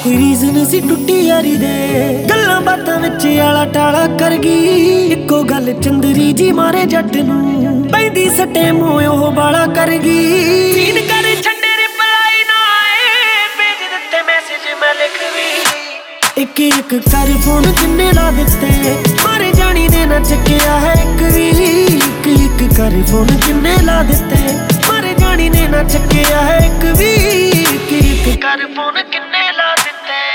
Reason ਸੀ ਟੁੱਟੀ ਯਾਰੀ ਦੇ ਗੱਲਾਂ ਬਾਤਾਂ ਵਿੱਚ ਆਲਾ ਟਾਲਾ ਕਰ ਗਈ। ਇੱਕੋ ਗੱਲ ਚੰਦਰੀ ਜੀ ਮਾਰੇ ਜੱਟ ਨੂੰ ਪੈਂਦੀ ਸੱਟੇ ਮੋਹ ਉਹ ਬਾਲਾ ਕਰ ਗਈ। ਸੀਨ ਕਰ ਛੱਡੇ ਰਿਪਲਾਈ ਨਾ ਆਏ ਭੇਜ ਦਿੱਤੇ ਮੈਸੇਜ ਮੈਂ ਲਿਖ ਵੀ। ਇੱਕ ਇੱਕ ਕਰ ਫੋਨ ਕਿੰਨੇ ਲਾ ਦਿੱਤੇ ਮਾਰੇ ਜਾਣੀ ਨੇ ਨਾ ਚੱਕਿਆ ਹੈ ਇੱਕ ਵੀ। ਇੱਕ ਇੱਕ ਕਰ ਫੋਨ ਕਿੰਨੇ ਲਾ ਦਿੱਤੇ ਮਾਰੇ ਜਾਣੀ ਨੇ ਨਾ ਚੱਕਿਆ ਹੈ ਇੱਕ ਵੀ। ਇੱਕ ਇੱਕ ਕਰ ਫੋਨ ਕਿੰਨੇ ਲਾ ਦਿੱਤੇ।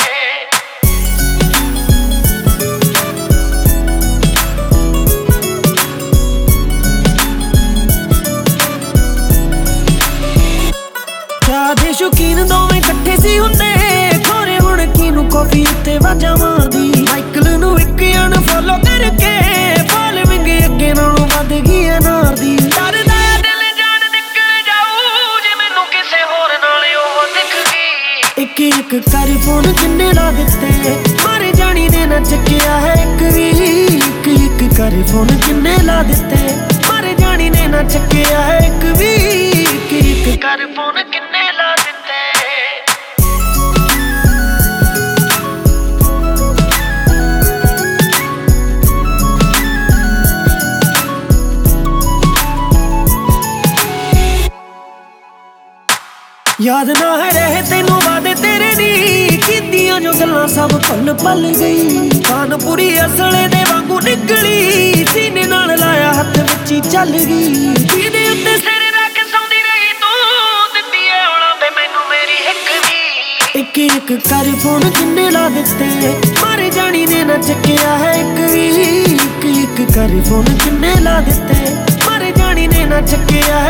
ਚਾਹ ਦੇ ਸ਼ੌਕੀਨ ਦੋਵੇਂ ਇਕੱਠੇ ਸੀ ਹੁੰਦੇ ਖੋਰੇ ਹੁਣ ਕਿਨੂੰ ਕਾਫੀ ਉੱਤੇ ਵਾਜਾਂ ਮਾਰਦੀ। ਮਾਈਕਲ ਨੂੰ ਇੱਕ ਅਨਫੋਲੋ ਕਰਕੇ ਫਾਲੋਇੰਗ ਅੱਗੇ ਨਾਲੋਂ ਵੱਧ ਗਈ ਅਨਾਰ ਦੀ। ਡਰਦਾ ਦਿਲ ਜਾਨ ਨਿਕਲ ਜਾਊ ਜੇ ਮੈਨੂੰ ਕਿਸੇ ਹੋਰ ਨਾਲ ਉਹ ਦਿਖ ਗਈ। ਇੱਕ ਇੱਕ ਕਰ ਫੋਨ ਕਿੰਨੇ ਲਾ ਦਿੱਤੇ ਮਾਰੇ ਜਾਣੀ ਨੇ ਨਾ ਚੱਕਿਆ ਹੈ ਇੱਕ ਵੀ। ਇੱਕ ਇੱਕ ਕਰ ਫੋਨ ਕਿੰਨੇ ਲਾ ਦਿੱਤੇ ਮਾਰੇ ਜਾਣੀ ਨੇ ਨਾ ਚੱਕਿਆ ਹੈ ਇੱਕ ਵੀ। ਇੱਕ ਇੱਕ ਕਰ ਫੋਨ ਕਿੰਨੇ ਲਾ ਦਿੱਤੇ। ਯਾਦ ਨਾ ਰਹੇ ਤੈਨੂੰ ਵਾਦੇ ਤੇਰੇ ਨੀ ਕੀਤੀਆਂ ਜੋ ਗੱਲਾਂ ਸਭ ਭੁੱਲ ਭੱਲ ਗਈ। ਕਾਨਪੁਰੀ ਅਸਲੇ ਦੇ ਵਾਂਗੂ ਨਿਕਲੀ ਸੀਨੇ ਨਾਲ ਲਾਇਆ ਹੱਥ ਵਿੱਚ ਹੀ ਚੱਲ ਗਈ। ਜਿਹਦੇ ਉੱਤੇ ਸਿਰ ਰੱਖ ਸੌਂਦੀ ਰਹੀ ਤੂੰ ਦਿੱਤੀ ਏ ਔਲਾਂ ਤੇ ਮੈਨੂੰ ਮੇਰੀ ਹਿੱਕ ਵੀ। ਇੱਕ ਇੱਕ ਕਰ ਫੋਨ ਕਿੰਨੇ ਲਾ ਦਿੱਤੇ ਮਾਰੇ ਜਾਣੀ ਨੇ ਨਾ ਚੱਕਿਆ ਹੈ ਇੱਕ ਵੀ। ਇੱਕ ਇੱਕ ਕਰ ਫੋਨ ਕਿੰਨੇ ਲਾ ਦਿੱਤੇ ਮਾਰੇ ਜਾਣੀ ਨੇ ਨਾ ਚੱਕਿਆ ਹੈ